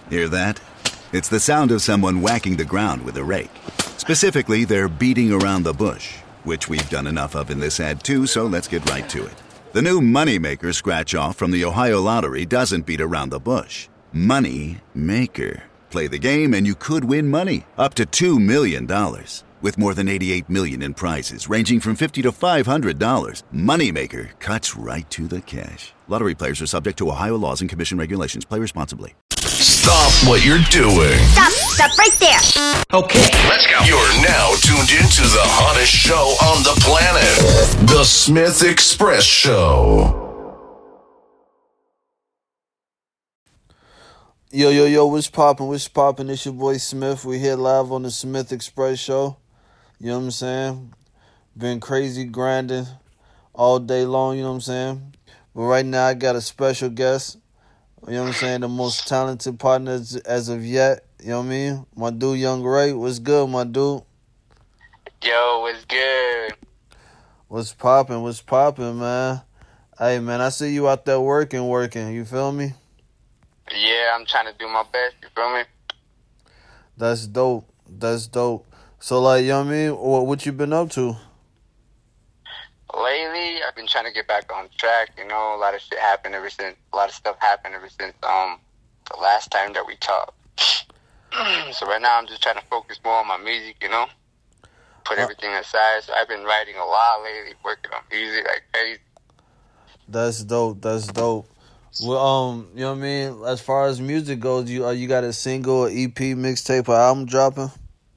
Hear that? It's the sound of someone whacking the ground with a rake. Specifically, they're beating around the bush, which we've done enough of in this ad too, so let's get right to it. The new Moneymaker scratch-off from the Ohio Lottery doesn't beat around the bush. Money Maker. Play the game and you could win money, up to $2 million. With more than $88 million in prizes, ranging from $50 to $500, Moneymaker cuts right to the cash. Lottery players are subject to Ohio laws and commission regulations. Play responsibly. Stop what you're doing. Stop right there. Okay, let's go. You're now tuned into the hottest show on the planet, The Smith Express Show. Yo, what's poppin'? It's your boy Smith. We're here live on the Smith Express Show. You know what I'm saying? Been crazy grinding all day long, you know what I'm saying? But right now I got a special guest. You know what I'm saying? The most talented partner as of yet. You know what I mean? My dude, Young Ray. What's good, my dude? Yo, what's good? What's poppin', man? Hey, man, I see you out there working. You feel me? Yeah, I'm trying to do my best, you feel me? That's dope. So, like, you know what I mean? What you been up to? Lately, I've been trying to get back on track, you know, a lot of stuff happened ever since the last time that we talked. So right now I'm just trying to focus more on my music, you know? Put everything aside. So I've been writing a lot lately, working on music like crazy. That's dope. Well, you know what I mean? As far as music goes, you got a single, EP, mixtape, or album dropping?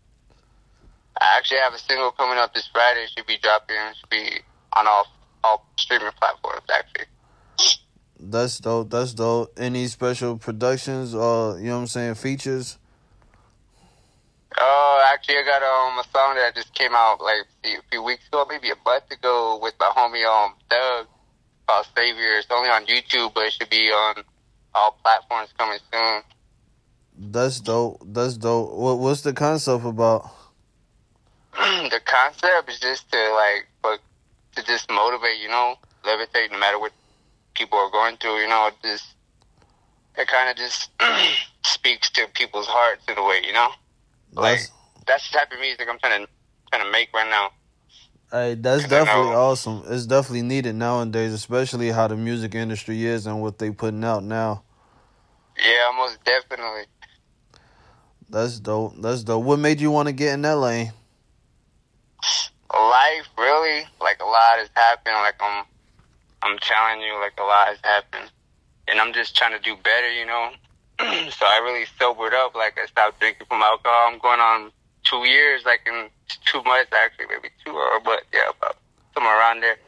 I actually have a single coming up this Friday. It should be dropping. It should be on all streaming platforms, actually. That's dope. Any special productions or, you know what I'm saying, features? Actually, I got a song that just came out like a few weeks ago, maybe a month ago, with my homie Doug, called Savior. It's only on YouTube, but it should be on all platforms coming soon. That's dope. What's the concept about? The concept is just to just motivate, you know, levitate no matter what people are going through, you know. It kind of just speaks to people's hearts in a way, you know. That's the type of music I'm trying to make right now. Hey, that's definitely awesome. It's definitely needed nowadays, especially how the music industry is and what they putting out now. Yeah, most definitely. That's dope. What made you want to get in that lane? Life, really. Like, a lot has happened. Like, I'm telling you, like, a lot has happened. And I'm just trying to do better, you know. So I really sobered up. Like, I stopped drinking from alcohol. I'm going on 2 years, like, in 2 months, actually, maybe 2, but yeah, about somewhere around there.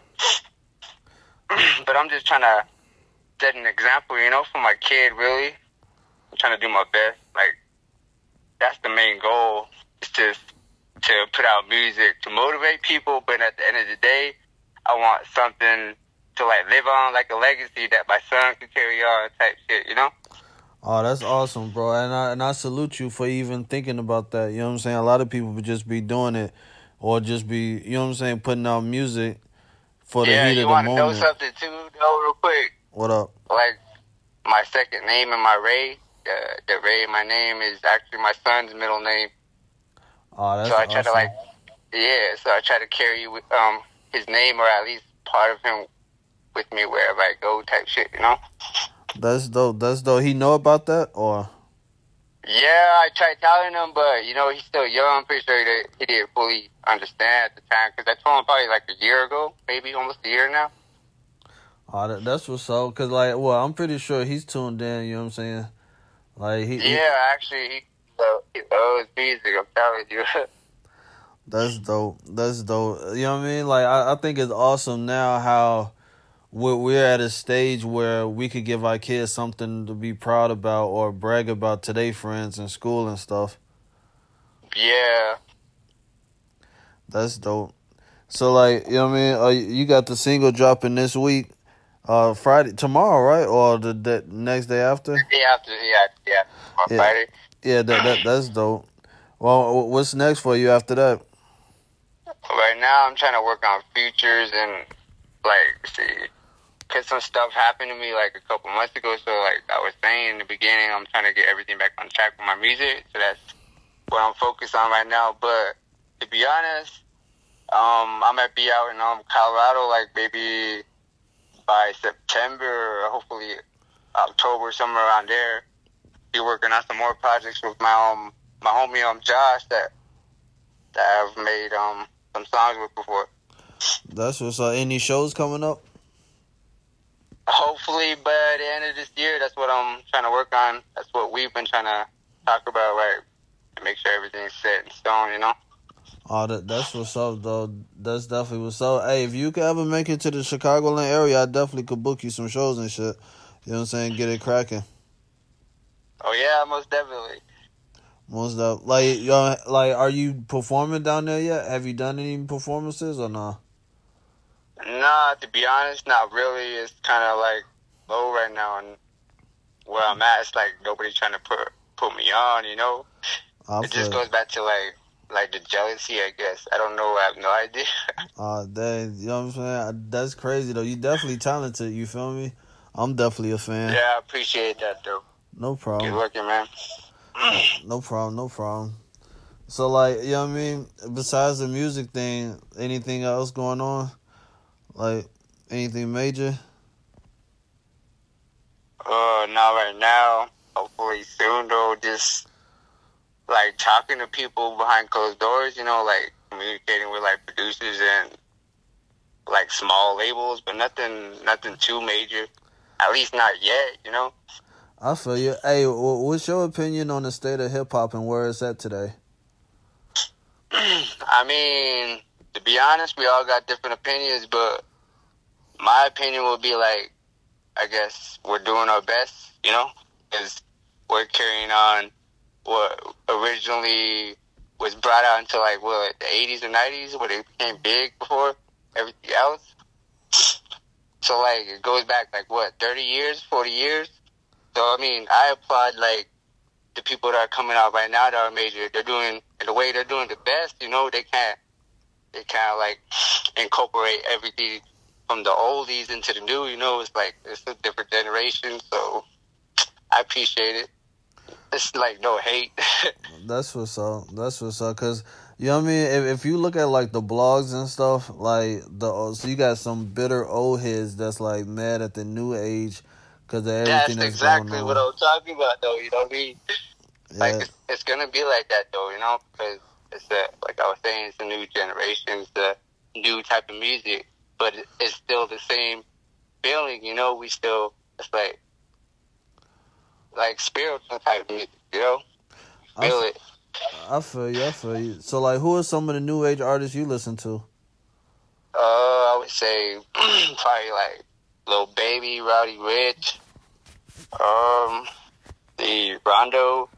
But I'm just trying to set an example, you know, for my kid, really. I'm trying to do my best. Like, that's the main goal, is just to put out music to motivate people, but at the end of the day, I want something to, like, live on, like a legacy that my son can carry on type shit, you know? Oh, that's awesome, bro. And I salute you for even thinking about that. You know what I'm saying? A lot of people would just be doing it or just be, you know what I'm saying, putting out music for the heat of the moment. Yeah, you want to know something too, though, real quick? What up? Like, my second name in my Ray, the Ray in my name is actually my son's middle name. Oh, that's so I awesome. try to, so I try to carry his name, or at least part of him, with me wherever I go type shit, you know? That's dope. He know about that, or? Yeah, I tried telling him, but, you know, he's still young. I'm pretty sure he didn't fully understand at the time, because I told him probably like a year ago, maybe almost a year now. Oh, that's what's up, because, like, well, I'm pretty sure he's tuned in, you know what I'm saying? Like, actually, he loves music, I'm telling you. That's dope. You know what I mean? Like, I think it's awesome now how we're at a stage where we could give our kids something to be proud about or brag about to their friends in school and stuff. Yeah. That's dope. So, like, you know what I mean? You got the single dropping this week, Friday, tomorrow, right? Or the next day after? Yeah. Friday. Yeah, that's dope. Well, what's next for you after that? Right now, I'm trying to work on features and, like, see, cause some stuff happened to me like a couple months ago. So like I was saying in the beginning, I'm trying to get everything back on track with my music. So that's what I'm focused on right now. But to be honest, I might be out in Colorado like maybe by September or hopefully October, somewhere around there. Be working on some more projects with my homie Josh that I've made some songs with before. That's what's up. Any shows coming up? Hopefully by the end of this year. That's what I'm trying to work on. That's what we've been trying to talk about, right? And make sure everything's set in stone, you know? Oh, that's what's up, though. That's definitely what's up. Hey, if you could ever make it to the Chicagoland area, I definitely could book you some shows and shit. You know what I'm saying? Get it cracking. Oh, yeah, most definitely. Most of like, are you performing down there yet? Have you done any performances or nah? Nah, to be honest, not really. It's kind of like low right now, and where I'm at, it's like nobody's trying to put me on. You know, it just goes back to like the jealousy, I guess. I don't know. I have no idea. Dang, you know what I'm saying? That's crazy though. You definitely talented. You feel me? I'm definitely a fan. Yeah, I appreciate that though. No problem. Good looking, man. No problem. So, like, you know what I mean? Besides the music thing, anything else going on? Like, anything major? Not right now. Hopefully soon, though. Just, like, talking to people behind closed doors, you know, like, communicating with, like, producers and, like, small labels, but nothing too major. At least not yet, you know? I feel you. Hey, what's your opinion on the state of hip-hop and where it's at today? I mean, to be honest, we all got different opinions, but my opinion would be like, I guess we're doing our best, you know? Because we're carrying on what originally was brought out into like, what, the 80s or 90s, where they became big before everything else. So, like, it goes back, like, what, 30 years, 40 years? So, I mean, I applaud, like, the people that are coming out right now that are major. They're doing, in the way they're doing the best, you know, they can't, like, incorporate everything from the oldies into the new, you know. It's like, it's a different generation, so I appreciate it. It's, like, no hate. That's what's up, because, you know what I mean, if you look at, like, the blogs and stuff, like, so you got some bitter old heads that's, like, mad at the new age, because of everything that's exactly going on. what I'm talking about, though. You know what I mean? Yeah. Like, it's gonna be like that, though. You know, because like I was saying, it's a new generation, it's a new type of music, but it's still the same feeling. You know, we still, it's like spiritual type of music. You know, feel it. I feel you. So, like, who are some of the new age artists you listen to? I would say probably like Lil Baby, Rowdy Rich, the Rondo.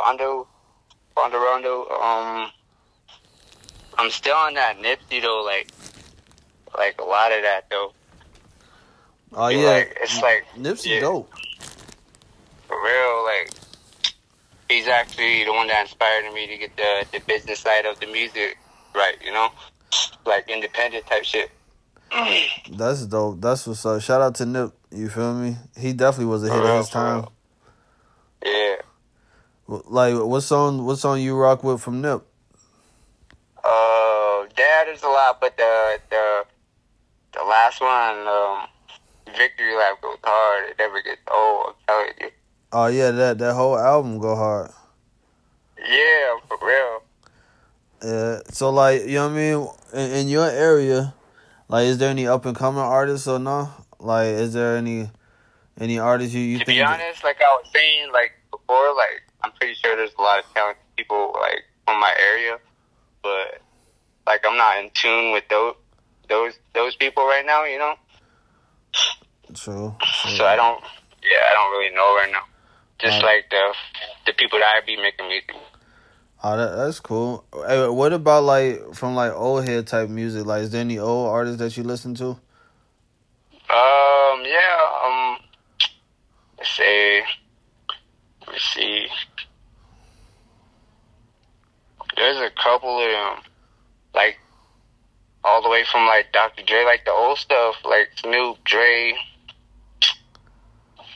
I'm still on that Nipsey though, like a lot of that though. Oh yeah, it's like Nipsey dope. For real, like he's actually the one that inspired me to get the business side of the music right, you know, like independent type shit. That's dope. That's what's up. Shout out to Nip. You feel me? He definitely was ahead of his time. Yeah. Like, what song you rock with from Nip? There's a lot, but the last one, Victory Lap goes hard. It never gets old, I'm telling you. Oh yeah, that whole album go hard. Yeah, for real. Yeah. So, like, you know what I mean? In your area, like, is there any up and coming artists or no? Like, is there any artists you think? To be honest, like I was saying, like before, like I'm pretty sure there's a lot of talented people like from my area, but like I'm not in tune with those people right now, you know. True. So I don't really know right now. Just like the people that I be making music. Oh, that's cool. Hey, what about like from like old head type music? Like, is there any old artists that you listen to? Yeah. Let me see. There's a couple of them, like all the way from like Dr. Dre, like the old stuff, like Snoop, Dre,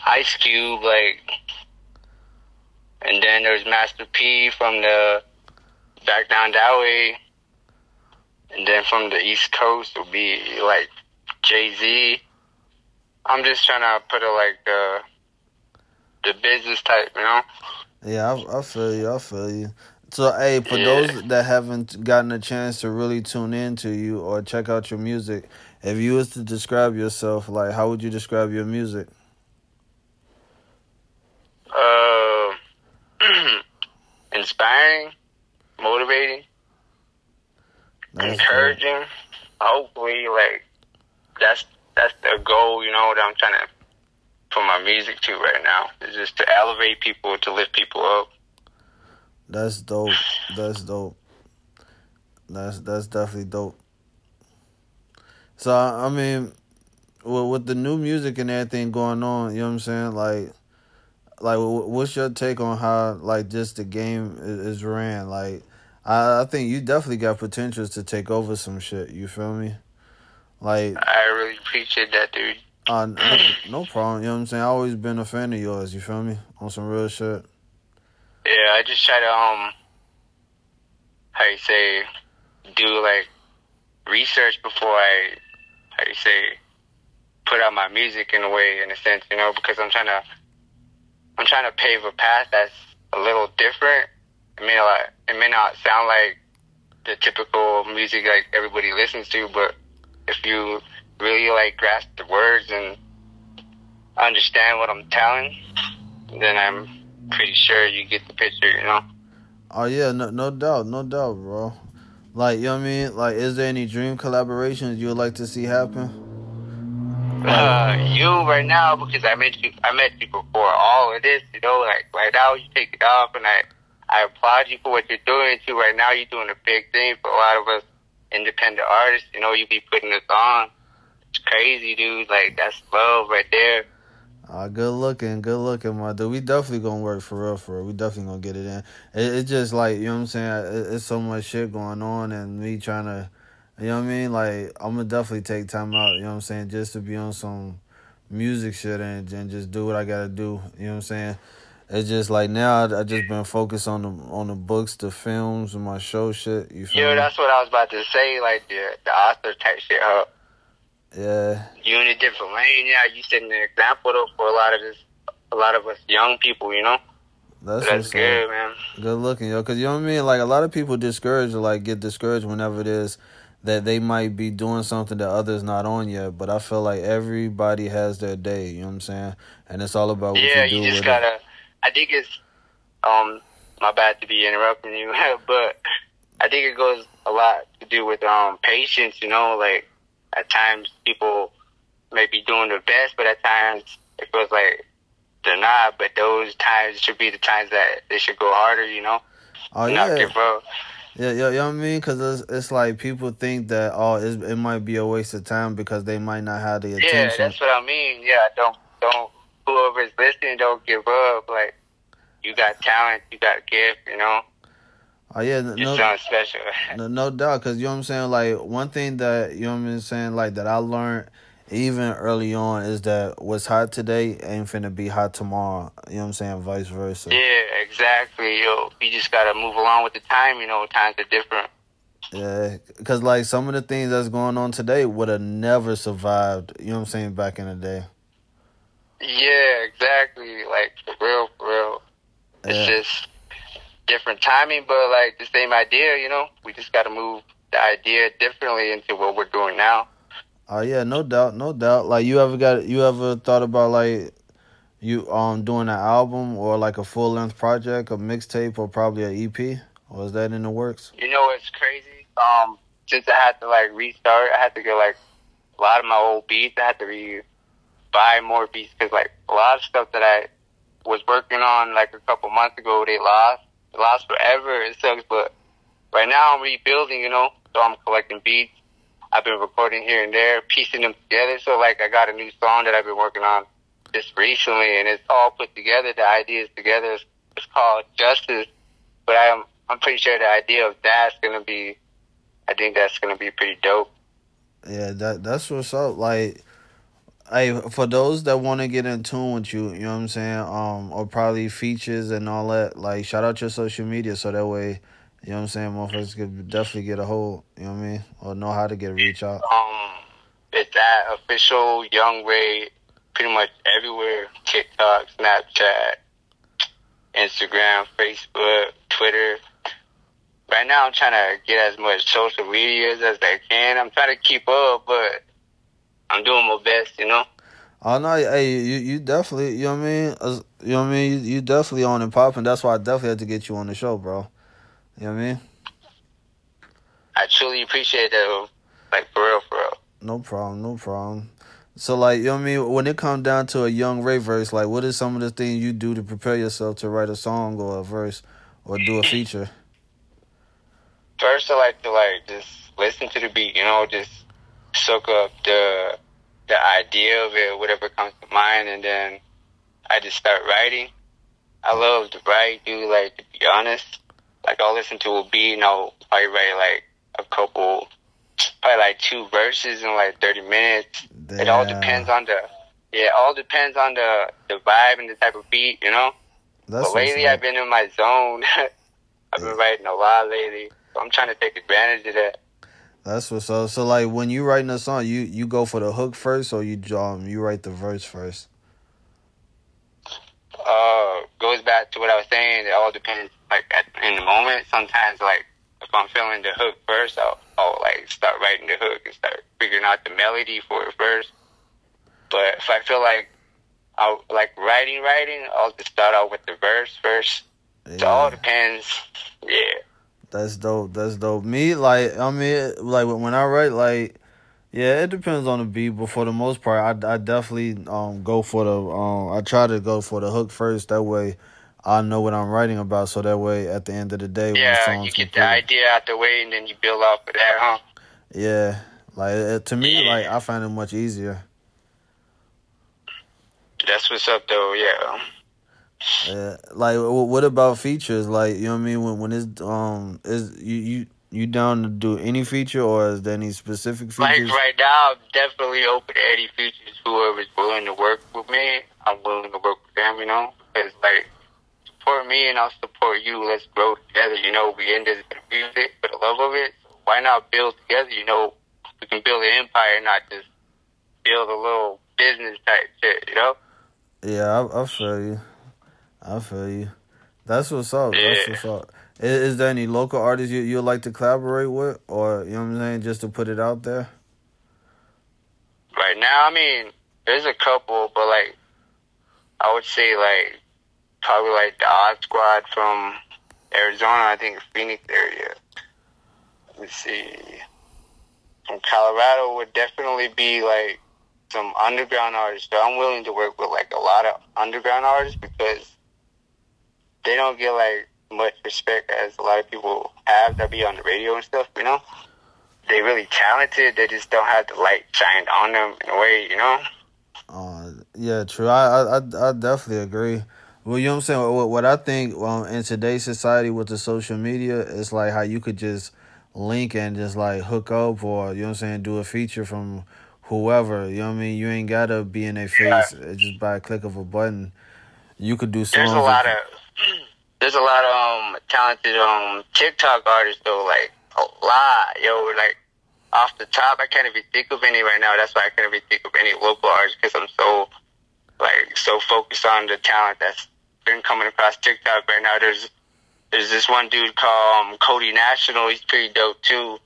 Ice Cube, like, and then there's Master P from the back down that way, and then from the East Coast will be like Jay-Z. I'm just trying to put it like the business type, you know? Yeah, I feel you. I feel you. So, hey, for those that haven't gotten a chance to really tune in to you or check out your music, if you was to describe yourself, like, how would you describe your music? Inspiring, motivating, encouraging. Hopefully, like, that's the goal, you know, that I'm trying to put my music to right now. Is just to elevate people, to lift people up. That's dope. That's dope. That's definitely dope. So, I mean, with the new music and everything going on, you know what I'm saying? Like, what's your take on how, like, just the game is ran? Like, I think you definitely got potentials to take over some shit. You feel me? Like, I really appreciate that, dude. No problem. You know what I'm saying? I always been a fan of yours. You feel me? On some real shit. Yeah, I just try to how you say, do like research before I put out my music in a way, in a sense, you know, because I'm trying to pave a path that's a little different. It may not sound like the typical music like everybody listens to, but if you really like grasp the words and understand what I'm telling, then I'm pretty sure you get the picture, you know? Oh yeah, no doubt, bro. Like, you know what I mean? Like, is there any dream collaborations you would like to see happen? You right now, because I met you before all of this, you know, like right now you take it off, and I applaud you for what you're doing too. Right now you're doing a big thing for a lot of us independent artists, you know, you be putting us on. It's crazy, dude. Like, that's love right there. Good looking, my dude. We definitely gonna work for real. We definitely gonna get it in. It's just like, you know what I'm saying? It's so much shit going on, and me trying to, you know what I mean? Like, I'm gonna definitely take time out, you know what I'm saying, just to be on some music shit and just do what I gotta do, you know what I'm saying? It's just like now I just been focused on the books, the films, and my show shit. You feel me? That's what I was about to say, like the author type shit, huh? Yeah. You in a different lane, yeah. You setting an example though for a lot of us young people, you know. That's good, man. Good looking, yo. Cause you know what I mean. Like, a lot of people get discouraged whenever it is that they might be doing something that others not on yet. But I feel like everybody has their day. You know what I'm saying? And it's all about what you do. Yeah, you just gotta. I think it's my bad to be interrupting you, but I think it goes a lot to do with patience. You know, like, at times people may be doing their best, but at times it feels like they're not. But those times should be the times that they should go harder, you know? Not give up. Yeah, you know what I mean? Because it's like people think that, it might be a waste of time because they might not have the attention. Yeah, that's what I mean. Yeah, don't, whoever's listening, don't give up. Like, you got talent, you got gift, you know? Oh, yeah. You're something special. No doubt, because, you know what I'm saying, like, one thing that, you know what I'm saying, like, that I learned even early on is that what's hot today ain't finna be hot tomorrow. You know what I'm saying? Vice versa. Yeah, exactly. Yo, you just gotta move along with the time, you know, times are different. Yeah, because, like, some of the things that's going on today would have never survived, you know what I'm saying, back in the day. Yeah, exactly. Like, for real. Yeah. It's just different timing, but, like, the same idea, you know? We just gotta move the idea differently into what we're doing now. Oh, yeah, no doubt. Like, you ever thought about, like, you doing an album or, like, a full-length project, a mixtape, or probably an EP? Or is that in the works? You know what's crazy? Since I had to, like, restart, I had to get, like, a lot of my old beats. I had to buy more beats because, like, a lot of stuff that I was working on, like, a couple months ago, they lost. It lost forever. It sucks, but right now I'm rebuilding, you know? So I'm collecting beats. I've been recording here and there, piecing them together. So, like, I got a new song that I've been working on just recently, and it's all put together. The ideas together. It's called Justice. But I'm pretty sure the idea of that's gonna be. I think that's gonna be pretty dope. Yeah, that's what's up. Like, Hey, for those that want to get in tune with you, you know what I'm saying, or probably features and all that, like shout out your social media so that way, you know what I'm saying, motherfuckers could definitely get a hold, you know what I mean, or know how to get reach out. It's that official Young Ray, pretty much everywhere. TikTok, Snapchat, Instagram, Facebook, Twitter. Right now, I'm trying to get as much social medias as I can. I'm trying to keep up, but I'm doing my best, you know? Oh no, hey, you definitely, you know what I mean, you know what I mean, you definitely on and popping. That's why I definitely had to get you on the show, bro. You know what I mean? I truly appreciate that, like, for real, for real. No problem, no problem. So, like, you know what I mean? When it comes down to a Young Ray verse, like, what is some of the things you do to prepare yourself to write a song or a verse or do a feature? First, I like to, like, just listen to the beat, you know, just soak up the idea of it, whatever comes to mind, and then I just start writing. I love to write, dude, like, to be honest. Like, I'll listen to a beat and I'll probably write, like, probably like 2 verses in like 30 minutes. Damn. It all depends on the vibe and the type of beat, you know? That's but lately I've been in my zone. I've been writing a lot lately. So I'm trying to take advantage of that. That's what's up. So, like, when you writing a song, you go for the hook first or you write the verse first? Goes back to what I was saying. It all depends, like, in the moment. Sometimes, like, if I'm feeling the hook first, I'll like start writing the hook and start figuring out the melody for it first. But if I feel like I'll like writing, I'll just start out with the verse first. Yeah. So it all depends. Yeah. That's dope. Me, like, I mean, like when I write, like, yeah, it depends on the beat, but for the most part, I definitely go for I try to go for the hook first. That way, I know what I'm writing about. So that way, at the end of the day, when the song's you get complete, the idea out the way, and then you build off of that, huh? Yeah, like to me, like I find it much easier. That's what's up, though. Yeah. Yeah, like what about features? Like, you know what I mean? When it's is you down to do any feature or is there any specific features? Like right now, I'm definitely open to any features. Whoever's willing to work with me, I'm willing to work with them. You know, because like support me and I'll support you. Let's grow together. You know, we in this music for the love of it. So why not build together? You know, we can build an empire, not just build a little business type shit. You know? Yeah, I feel you. I feel you. That's what's up. Yeah. That's what's up. Is there any local artists you'd like to collaborate with, or you know what I'm saying, just to put it out there? Right now, I mean, there's a couple, but like I would say like probably like the Odd Squad from Arizona. I think Phoenix area. Let me see. From Colorado would definitely be like some underground artists. So I'm willing to work with like a lot of underground artists because they don't get like much respect as a lot of people have that be on the radio and stuff, you know? They really talented, they just don't have the light shined on them in a way, you know? Yeah, true. I definitely agree. Well, you know what I'm saying? What I think in today's society with the social media, it's like how you could just link and just like hook up or, you know what I'm saying, do a feature from whoever, you know what I mean? You ain't gotta be in their face just by a click of a button. You could do songs. There's a lot of talented TikTok artists though, like a lot, yo. Like off the top, I can't even think of any right now. That's why I can't even think of any local artists because I'm so focused on the talent that's been coming across TikTok right now. There's this one dude called Cody National. He's pretty dope too.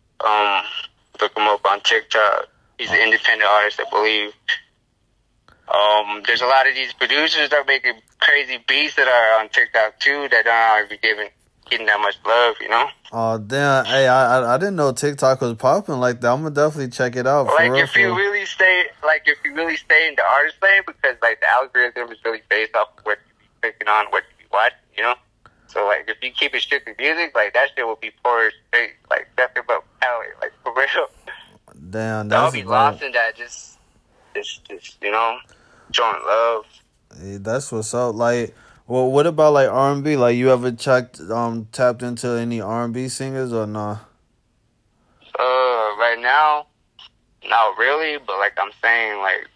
Look him up on TikTok. He's an independent artist, I believe. There's a lot of these producers that are making crazy beats that are on TikTok too that aren't even getting that much love, you know? Oh damn! Hey, I didn't know TikTok was popping like that. I'm gonna definitely check it out. Like if you really stay in the artist lane, because like the algorithm is really based off of what you be clicking on, what you be watching, you know? So like if you keep it strictly music, like that shit will be poor as straight, like nothing but talent, like for real. Damn, that's I'll be lost in that, just you know, showing love. Hey, that's what's up. Like, well, what about like R&B? Like, you ever tapped into any R&B singers or nah? Right now, not really. But like I'm saying, like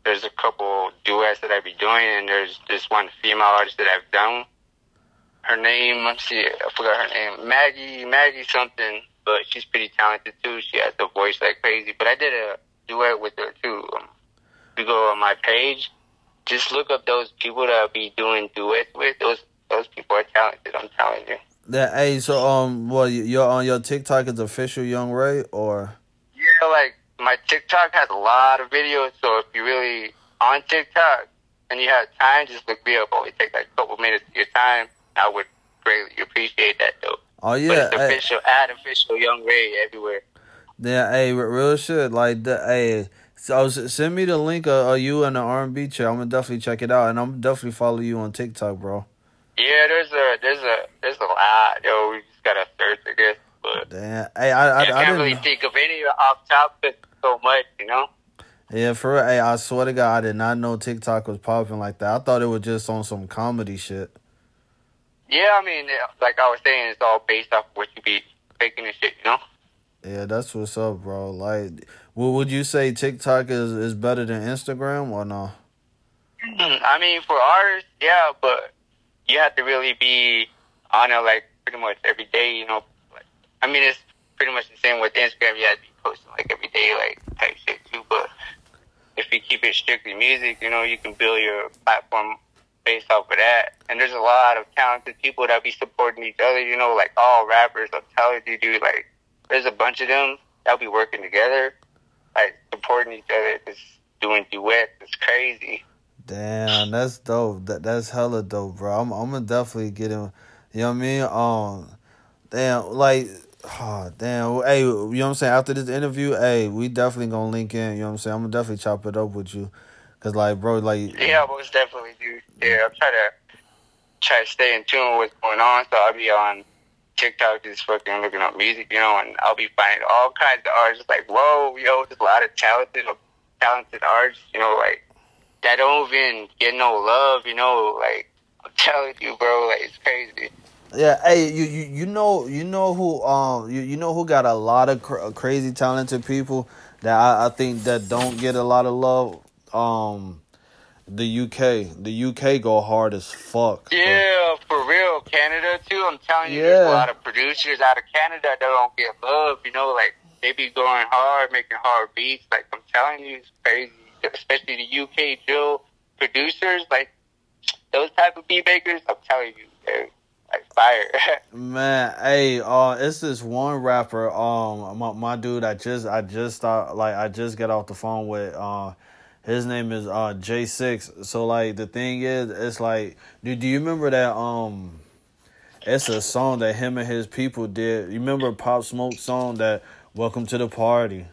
there's a couple duets that I be doing, and there's this one female artist that I've done. Her name, let's see, I forgot her name, Maggie something, but she's pretty talented too. She has the voice like crazy. But I did a duet with her too. If you go on my page, just look up those people that I be doing duets with. Those people are talented, I'm telling you. Yeah, hey, so well, you're on your TikTok is official Young Ray, or? Yeah, like my TikTok has a lot of videos, so if you're really on TikTok and you have time, just look me up. Only take like a couple minutes of your time. I would greatly appreciate that though. Oh yeah, but it's official, official Young Ray everywhere. Yeah, hey, real shit. Like, hey, so send me the link of you and the R&B chair. I'm gonna definitely check it out, and I'm definitely follow you on TikTok, bro. Yeah, there's a lot. Yo, we just gotta search, I guess. But damn, hey, I can't really think of any off topic so much, you know. Yeah, for real. Hey, I swear to God, I did not know TikTok was popping like that. I thought it was just on some comedy shit. Yeah, I mean, like I was saying, it's all based off what you be faking and shit, you know. Yeah, that's what's up, bro. Like, would you say TikTok is better than Instagram or no? I mean, for artists, yeah, but you have to really be on it like pretty much every day, you know. Like, I mean, it's pretty much the same with Instagram. You have to be posting like every day, like type shit too. But if you keep it strictly music, you know, you can build your platform based off of that. And there's a lot of talented people that be supporting each other, you know, like all rappers. I'm telling you, dude, like there's a bunch of them that'll be working together, like supporting each other, just doing duets. It's crazy. Damn, that's dope. That's hella dope, bro. I'm gonna definitely get him. You know what I mean? Damn, like, oh, damn. Hey, you know what I'm saying? After this interview, hey, we definitely gonna link in. You know what I'm saying? I'm gonna definitely chop it up with you, cause like, bro, like. Yeah, most definitely, dude. Yeah, I'm try to stay in tune with what's going on. So I'll be on TikTok just fucking looking up music, you know, and I'll be finding all kinds of artists. Like, whoa, yo, there's a lot of talented artists, you know, like. That don't even get no love, you know. Like I'm telling you, bro, like it's crazy. Yeah, hey, you know who you know who got a lot of crazy talented people that I think that don't get a lot of love. The UK go hard as fuck. Yeah, for real. Canada too. I'm telling you, there's a lot of producers out of Canada that don't get love. You know, like they be going hard, making hard beats. Like I'm telling you, it's crazy. Especially the UK drill producers, like those type of beat makers, I'm telling you, they're like fire. Man, hey, it's this one rapper, my dude, I just started, like I just got off the phone with, his name is J6. So like the thing is, it's like, do you remember that it's a song that him and his people did? You remember Pop Smoke's song that Welcome to the Party?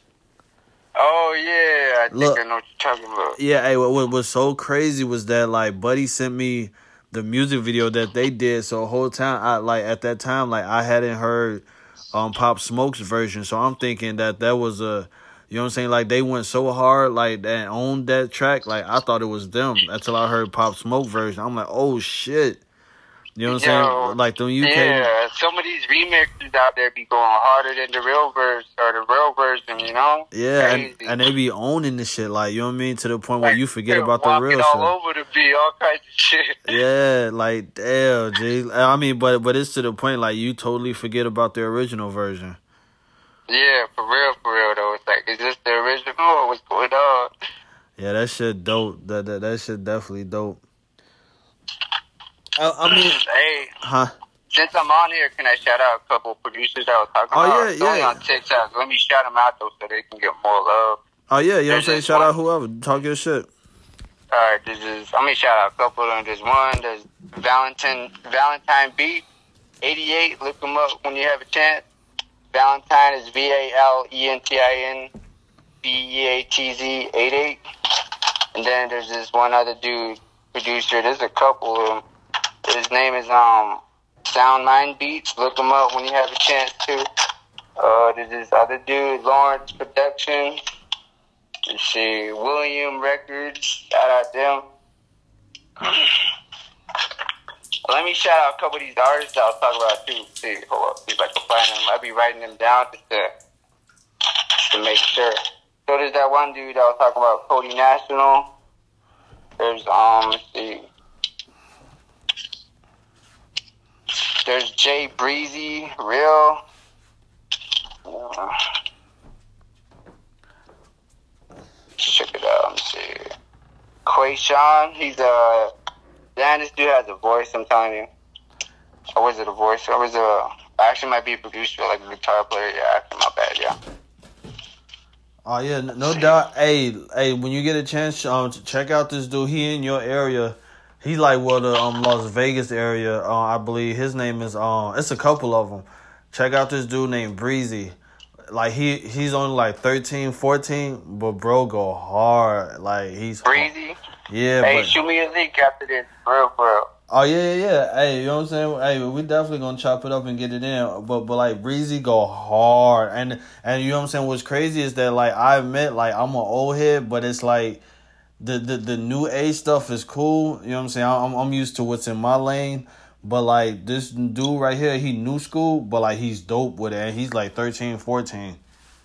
Oh, yeah. I think I know what you're talking about. Yeah, hey, what was so crazy was that, like, Buddy sent me the music video that they did. So the whole time, at that time, I hadn't heard Pop Smoke's version. So I'm thinking that was a, you know what I'm saying? Like, they went so hard, like, that on that track. Like, I thought it was them until I heard Pop Smoke version. I'm like, oh, shit. You know what I'm saying? Like the UK. Yeah, some of these remixes out there be going harder than the real verse or the real version, you know? Yeah, and they be owning the shit, like, you know what I mean? To the point where you forget about the real shit. All over the beat, all kinds of shit. Yeah, like, damn, G. I mean, but it's to the point, like, you totally forget about the original version. Yeah, for real, though. It's like, is this the original or what's going on? Yeah, that shit dope. That shit definitely dope. I mean, hey, huh? Since I'm on here, can I shout out a couple producers I was talking about? Oh, yeah. Only on TikTok. Let me shout them out, though, so they can get more love. Oh, yeah, you know what I'm saying? Shout out whoever. Talk your shit. All right, let me shout out a couple of them. There's one, there's Valentine Beat, 88. Look them up when you have a chance. Valentine is VALENTIN BEATZ 88. And then there's this one other dude, producer. There's a couple of them. His name is Sound Mind Beats. Look him up when you have a chance to. There's this other dude, Lawrence Production. Let's see, William Records. Shout out them. Let me shout out a couple of these artists I'll talk about too. See, hold up, see if I can find them. I'll be writing them down just to make sure. So there's that one dude that was talking about Cody National. There's let's see. There's Jay Breezy, Real. Check it out. Let me see. Quayshawn, he's damn, this dude has a voice, I'm telling you. Or was it a voice? Or was actually might be a producer, like a guitar player. Yeah, my bad, yeah. Oh yeah, no doubt. Hey, when you get a chance, check out this dude. He in your area. He's like the Las Vegas area. I believe his name is it's a couple of them. Check out this dude named Breezy. Like he's only like 13, 14, but bro go hard. Like he's Breezy. Yeah. Hey, but, shoot me a link after this, for real. Oh yeah. Hey, you know what I'm saying? Hey, we definitely gonna chop it up and get it in. But like Breezy go hard, and you know what I'm saying? What's crazy is that like I admit like I'm an old head, but it's like the new age stuff is cool. You know what I'm saying? I'm used to what's in my lane. But like this dude right here, he new school, but like he's dope with it, and he's like 13, 14.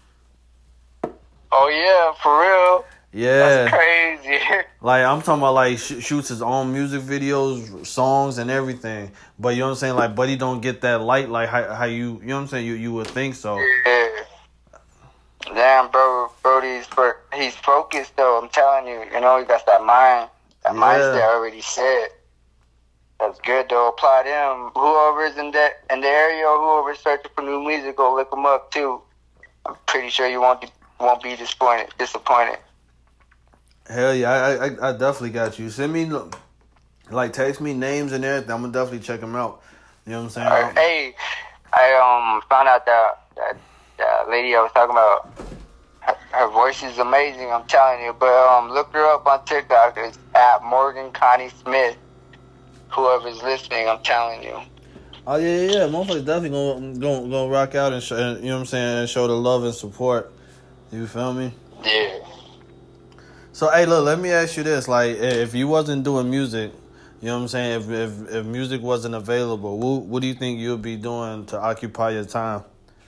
Oh yeah, for real. Yeah, that's crazy. Like I'm talking about like shoots his own music videos, songs, and everything. But you know what I'm saying? Like, but he don't get that light like how you know what I'm saying? You would think so. Yeah. Damn, bro, he's focused though. I'm telling you, he got that mindset already set. That's good though. Apply them. Whoever's in the area or whoever's searching for new music, go look them up too. I'm pretty sure you won't be disappointed. Hell yeah, I definitely got you. Send me, like, text me names and everything. I'm gonna definitely check them out. You know what I'm saying? Hey, I found out that lady I was talking about, her voice is amazing. I'm telling you. But look her up on TikTok. It's at Morgan Connie Smith. Whoever's listening, I'm telling you. Oh yeah. Motherfuckers definitely gonna rock out and show, you know what I'm saying, and show the love and support. You feel me? Yeah. So hey, look, let me ask you this: like, if you wasn't doing music, you know what I'm saying? If music wasn't available, what do you think you'd be doing to occupy your time?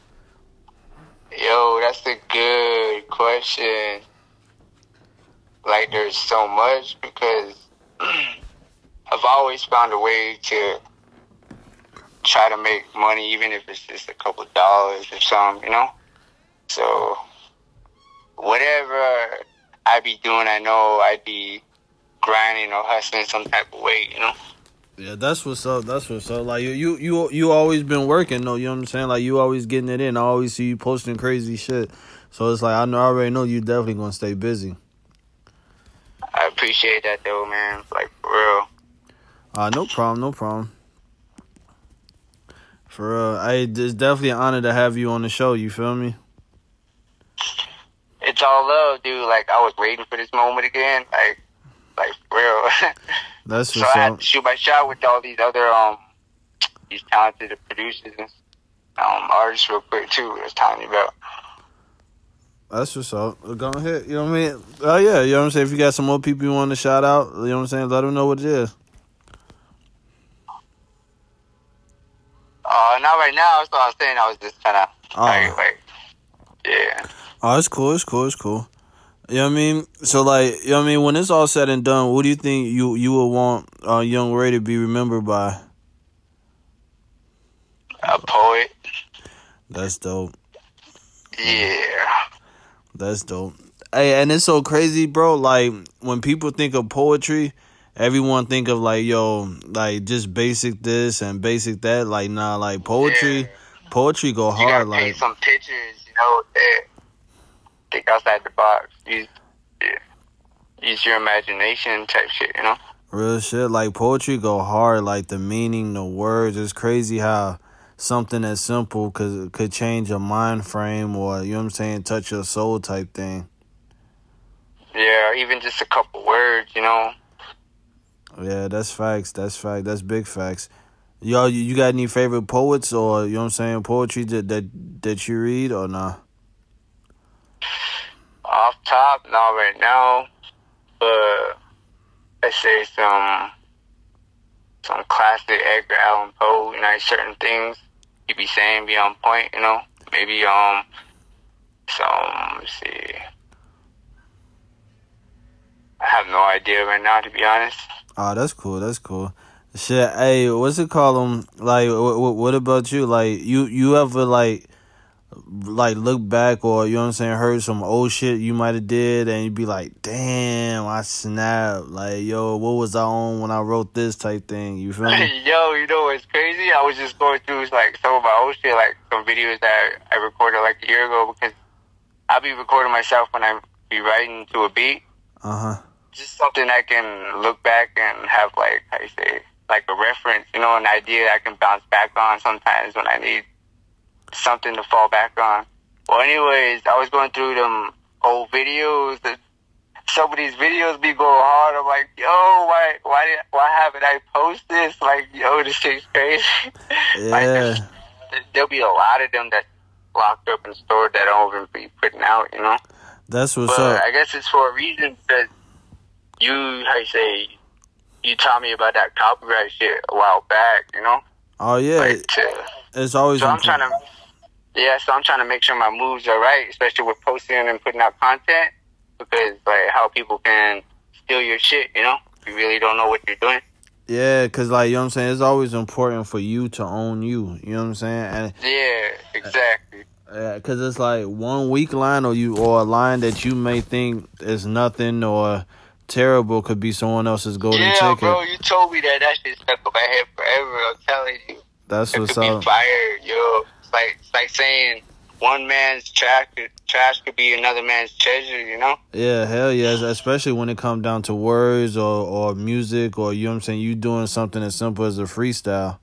Yo, that's a good question. Like, there's so much because I've always found a way to try to make money, even if it's just a couple dollars or something, So, whatever I be doing, I know I'd be grinding or hustling some type of way, Yeah, that's what's up. Like you always been working though. You know what I'm saying? Like you always getting it in. I always see you posting crazy shit. So it's like I already know you definitely gonna stay busy. I appreciate that though, man. Like for real. No problem. For real, it's definitely an honor to have you on the show. You feel me? It's all love, dude. Like I was waiting for this moment again. Like for real. That's so what's I had up. to shoot my shot with all these other these talented producers and artists real quick too. I was telling you about. That's what's up. Go ahead. You know what I mean? Oh yeah. You know what I'm saying? If you got some more people you want to shout out, you know what I'm saying? Let them know what it is. Not right now. That's what I was saying. I was just kind of yeah. Oh, it's cool. You know what I mean? So, like, you know what I mean? When it's all said and done, what do you think you would want Young Ray to be remembered by? A poet. That's dope. Yeah. That's dope. Hey, and it's so crazy, bro. Like, when people think of poetry, everyone think of, like, like, just basic this and basic that. Like, nah, like, poetry go hard. You gotta like, paint some pictures, that think outside the box. Use your imagination type shit, Real shit. Like, poetry go hard. Like, the meaning, the words. It's crazy how something as simple could change your mind frame or, you know what I'm saying, touch your soul type thing. Yeah, even just a couple words, Yeah, that's facts. That's big facts. Yo, you got any favorite poets or, you know what I'm saying, poetry that you read or nah? Off top, not right now, but let's say some classic Edgar Allan Poe, certain things he be saying be on point, maybe let's see, I have no idea right now, to be honest. Oh, that's cool. That's cool. Shit, hey, what's it called? Like, what about you? Like, you ever like look back, or you know what I'm saying, heard some old shit you might have did, and you'd be like, damn, I snapped. Like, yo, what was I on when I wrote this type thing? You feel me? Yo, you know what's crazy? I was just going through like some of my old shit, like some videos that I recorded like a year ago, because I'll be recording myself when I be writing to a beat. Just something I can look back and have, like, how you say, like a reference, you know, an idea I can bounce back on sometimes when I need something to fall back on. Well, anyways, I was going through them old videos. Some of these videos be going hard. I'm like, yo, why haven't I posted this? Like, yo, this shit's crazy. Yeah. Like, there'll be a lot of them that's locked up and stored that I don't even be putting out, you know? That's what's but up. I guess it's for a reason, because you taught me about that copyright shit a while back, you know? Oh, yeah. Like, it's always so I'm trying to make sure my moves are right, especially with posting and putting out content, because, like, how people can steal your shit, you know? You really don't know what you're doing. Yeah, because, like, you know what I'm saying, it's always important for you to own you, you know what I'm saying? And yeah, exactly. Because it's like one weak line or a line that you may think is nothing or terrible could be someone else's golden ticket. Yeah, bro, you told me that shit stuck in my head forever. I'm telling you. That's what's up. It could up. be fire, yo. It's like saying one man's trash could be another man's treasure, you know? Yeah, hell yeah. Especially when it comes down to words or music, or, you know what I'm saying, you doing something as simple as a freestyle.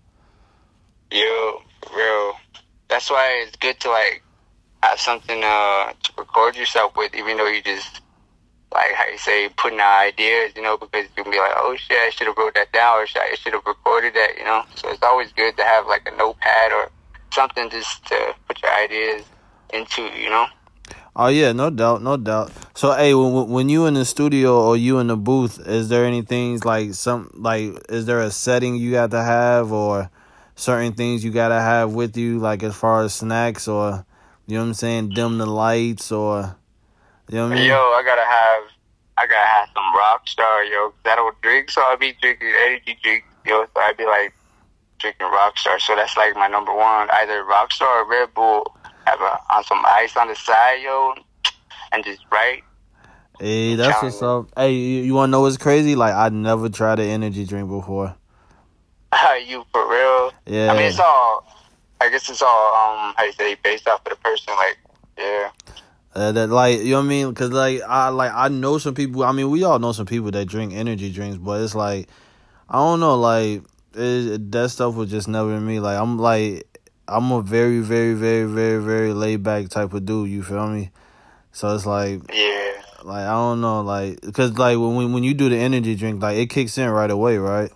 Yo, for real. That's why it's good to, like, have something to record yourself with, even though you just, like, how you say, putting out ideas, you know, because you can be like, oh, shit, I should have wrote that down, or I should have recorded that, you know? So it's always good to have, like, a notepad or something just to put your ideas into, you know? Oh, yeah, no doubt. So, hey, when you in the studio or you in the booth, is there any things, is there a setting you got to have, or certain things you got to have with you, like, as far as snacks, or, you know what I'm saying, dim the lights, or, you know what I mean? Yo, I gotta have some Rockstar, yo, 'cause I don't drink, so I'll be drinking energy drinks, yo, so I'd be, like, drinking Rockstar, so that's, like, my number one, either Rockstar or Red Bull. Have on some ice on the side, yo, and just write. Hey, that's what's up. Hey, you want to know what's crazy? Like, I never tried an energy drink before. You for real? Yeah. I mean, I guess it's all, how you say, based off of the person, like, yeah. That, like, you know what I mean? Because, I know some people, I mean, we all know some people that drink energy drinks, but it's like, I don't know, like, that stuff was just never in me. Like, I'm a very, very, very, very, very laid back type of dude. You feel me? So it's like, yeah, like, I don't know, like, because, like, when you do the energy drink, like, it kicks in right away, right?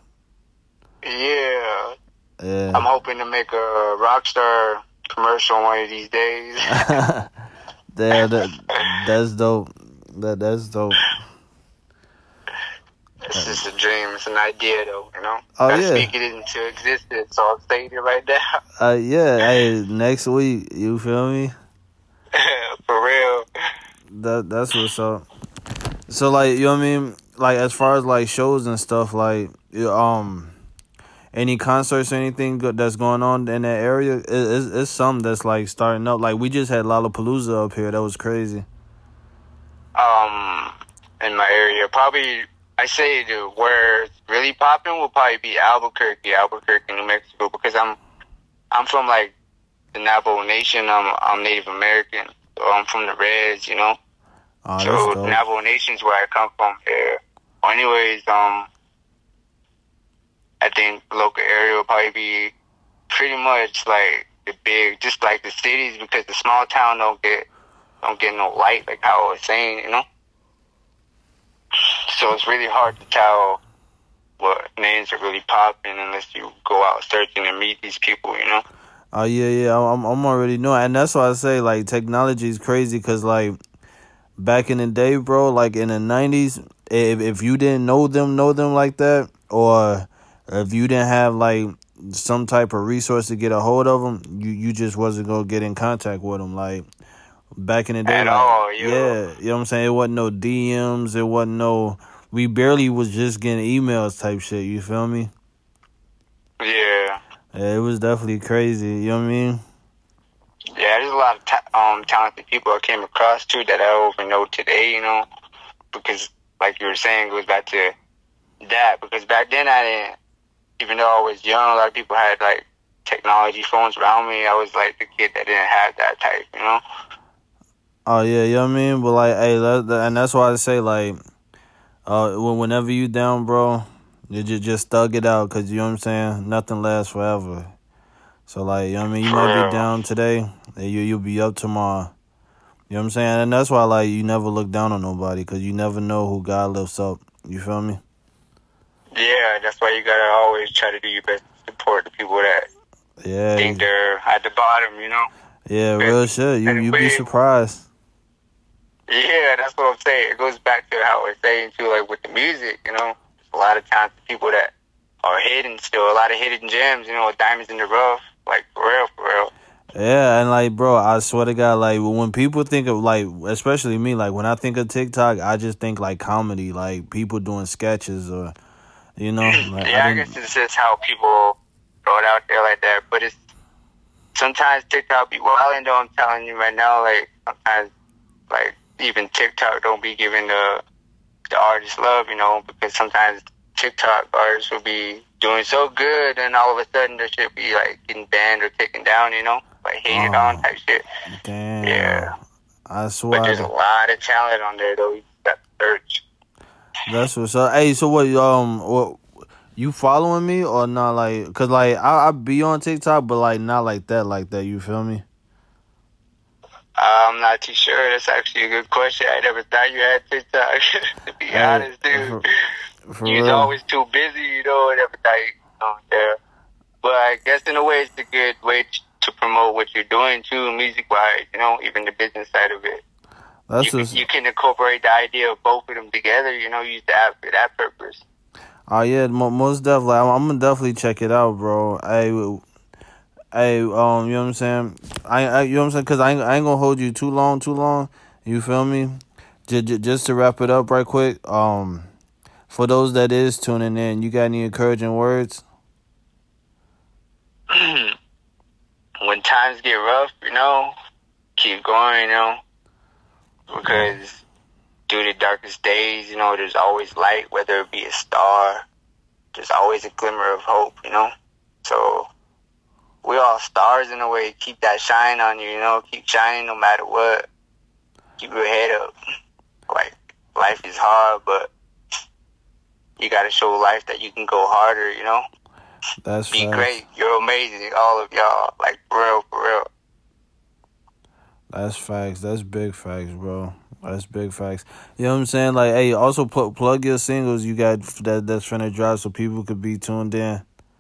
Yeah. I'm hoping to make a Rockstar commercial one of these days. That's dope. That's dope. It's just a dream. It's an idea, though, you know? Oh, Gotta yeah. speak it into existence, so I'm saying it right now. Yeah, hey, next week, you feel me? For real. That's what's up. So, like, you know what I mean? Like, as far as, like, shows and stuff, like, any concerts or anything good that's going on in that area? It's some that's, like, starting up. Like, we just had Lollapalooza up here. That was crazy. In my area, probably, I say where it's really popping will probably be Albuquerque, New Mexico, because I'm from, like, the Navajo Nation. I'm Native American, so I'm from the Reds, you know? Oh, So the Navajo Nation's where I come from here. Well, anyways, I think the local area will probably be pretty much like the big, just like the cities, because the small town don't get no light, like how I was saying, you know? So it's really hard to tell what names are really popping unless you go out searching and meet these people, you know? Oh, yeah, I'm already knowing. And that's why I say, like, technology is crazy, because, like, back in the day, bro, like, in the 90s, if you didn't know them like that, or if you didn't have, like, some type of resource to get a hold of them, you just wasn't going to get in contact with them. Like, back in the day, At like, all, yeah, you know what I'm saying? It wasn't no DMs. It wasn't no we barely was just getting emails type shit. You feel me? Yeah. Yeah, it was definitely crazy. You know what I mean? Yeah, there's a lot of talented people I came across too that I don't even know today. You know, because like you were saying, it goes back to that. Because back then I didn't, even though I was young, a lot of people had like technology phones around me. I was like the kid that didn't have that type. You know? Oh yeah, you know what I mean. But like, hey, and that's why I say like, whenever you down, bro, you just thug it out, cause you know what I'm saying. Nothing lasts forever. So like, you know what I mean. You For might real. be down today, and you'll be up tomorrow. You know what I'm saying. And that's why like you never look down on nobody, cause you never know who God lifts up. You feel me? Yeah, that's why you gotta always try to do your best to support the people that Yeah. think they're at the bottom. You know? Yeah, real shit. You be surprised. Yeah, that's what I'm saying. It goes back to how we're saying too, like with the music. You know, a lot of talented people that are hidden still, a lot of hidden gems. You know, diamonds in the rough. Like for real, for real. Yeah, and like, bro, I swear to God, like when people think of like, especially me, like when I think of TikTok, I just think like comedy, like people doing sketches or, you know, like Yeah, I guess it's just how people throw it out there like that. But it's sometimes TikTok be wilding though. I'm telling you right now, like sometimes, like even TikTok don't be giving the artists love, you know, because sometimes TikTok artists will be doing so good, and all of a sudden their shit be like getting banned or taken down, you know, like hated on type shit. Damn. Yeah. I swear. But there's a lot of talent on there though. You got to search. That's what's up. Hey, so what you following me or not? Like, cause like I be on TikTok, but like not like that. You feel me? I'm not too sure. That's actually a good question. I never thought you had TikTok. To be honest, dude. For You're real. always too busy, you know, and every time you know, there. But I guess in a way, it's a good way to promote what you're doing too, music-wise. You know, even the business side of it. You can incorporate the idea of both of them together. You know, use the app for that purpose. Oh yeah, most definitely. I'm gonna definitely check it out, bro. Hey, you know what I'm saying? You know what I'm saying? Cause I ain't gonna hold you too long. You feel me? Just to wrap it up right quick. For those that is tuning in, you got any encouraging words? When times get rough, you know, keep going, you know, because through the darkest days, you know, there's always light, whether it be a star. There's always a glimmer of hope, you know. So we all stars in a way. Keep that shine on you, you know. Keep shining no matter what. Keep your head up. Like, life is hard, but you got to show life that you can go harder, you know. That's Be facts. great. You're amazing, all of y'all. Like, for real, for real. That's facts. That's big facts, bro. That's big facts. You know what I'm saying? Like, hey, also plug your singles you got that's finna drop so people could be tuned in.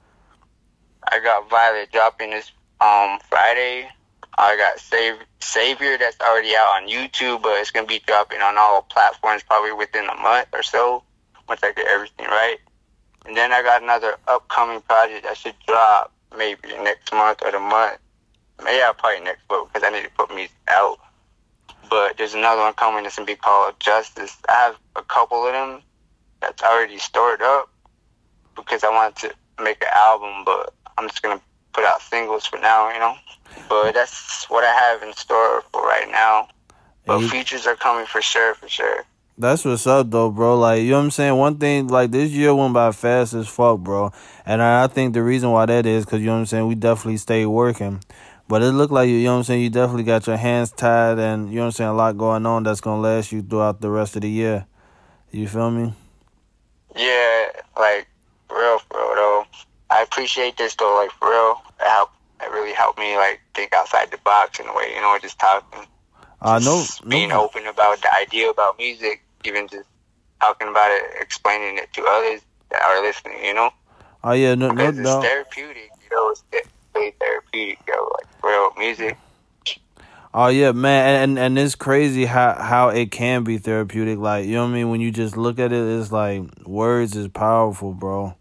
I got Violet dropping this Friday. I got Savior that's already out on YouTube, but it's gonna be dropping on all platforms probably within a month or so, once I get everything right. And then I got another upcoming project that should drop maybe next month or the month. Maybe probably next month because I need to put music out. But there's another one coming that's gonna be called Justice. I have a couple of them that's already stored up because I wanted to make an album, but I'm just gonna put out singles for now, you know. But that's what I have in store for right now. But features are coming for sure, for sure. That's what's up, though, bro. Like, you know what I'm saying? One thing, like, this year went by fast as fuck, bro. And I think the reason why that is because, you know what I'm saying, we definitely stayed working. But it looked like, you know what I'm saying, you definitely got your hands tied and, you know what I'm saying, a lot going on that's going to last you throughout the rest of the year. You feel me? Yeah, like, for real, though. I appreciate this, though, like, for real. It really helped me, like, think outside the box in a way, you know, just talking. Being open about the idea about music, even just talking about it, explaining it to others that are listening, you know? Oh, yeah, no because doubt. It's therapeutic, you know? It's really therapeutic, yo, like, real music. Oh, yeah, man, and it's crazy how it can be therapeutic. Like, you know what I mean? When you just look at it, it's like words is powerful, bro.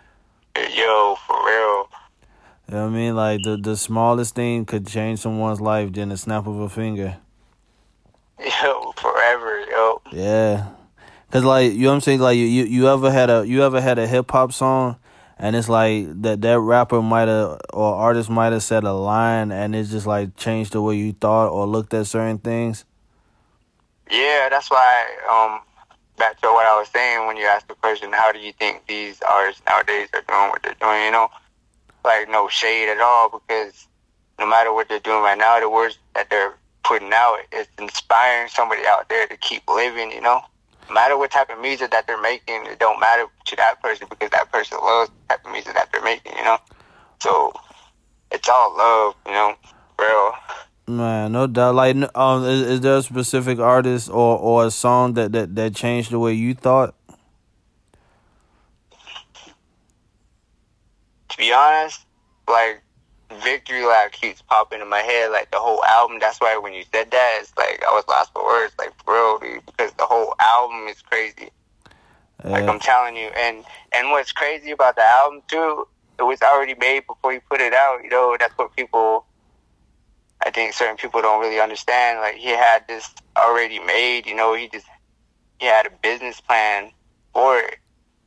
Yo, for real. You know what I mean? Like, the smallest thing could change someone's life in a snap of a finger. Yo, forever, yo. Yeah. Cause like you know what I'm saying, like you ever had a hip hop song, and it's like that rapper might have or artist might have said a line, and it's just like changed the way you thought or looked at certain things. Yeah, that's why. Back to what I was saying when you asked the question, how do you think these artists nowadays are doing what they're doing? You know, like no shade at all, because no matter what they're doing right now, the words that they're putting out is inspiring somebody out there to keep living. You know. No matter what type of music that they're making, it don't matter to that person because that person loves the type of music that they're making, you know? So, it's all love, you know? Real. Man, no doubt. Like, is there a specific artist or a song that changed the way you thought? To be honest, like, Victory Lap keeps popping in my head, like the whole album. That's why when you said that, it's like I was lost for words, like for real, dude, because the whole album is crazy. Like I'm telling you, and what's crazy about the album too, it was already made before you put it out. You know, that's what I think certain people don't really understand. Like he had this already made. You know, he had a business plan for it.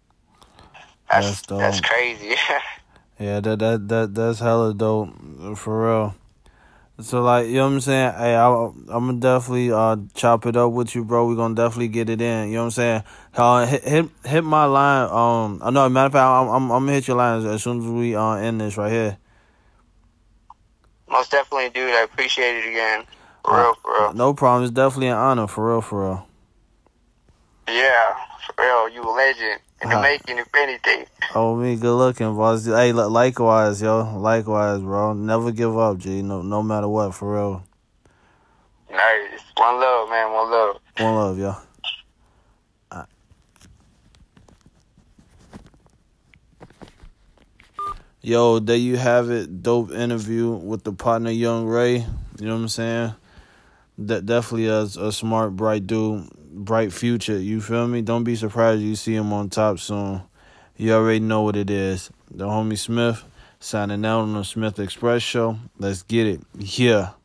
That's crazy. Yeah, that's hella dope, for real. So, like, you know what I'm saying? Hey, I'm gonna definitely chop it up with you, bro. We're gonna definitely get it in. You know what I'm saying? Hit my line. I know, matter of fact, I'm gonna hit your line as soon as we end this right here. Most definitely, dude. I appreciate it again. For real. No problem. It's definitely an honor, for real. Yeah, for real. You a legend. In the making, if anything. Oh, me, good looking, boss. Hey, likewise, yo. Likewise, bro. Never give up, G. No matter what, for real. Nice. One love, man. One love. One love, yo. Yo, there you have it. Dope interview with the partner, Young Ray. You know what I'm saying? Definitely a smart, bright dude. Bright future, you feel me? Don't be surprised you see him on top soon. You already know what it is. The homie Smith signing out on the Smith Express Show. Let's get it. Yeah.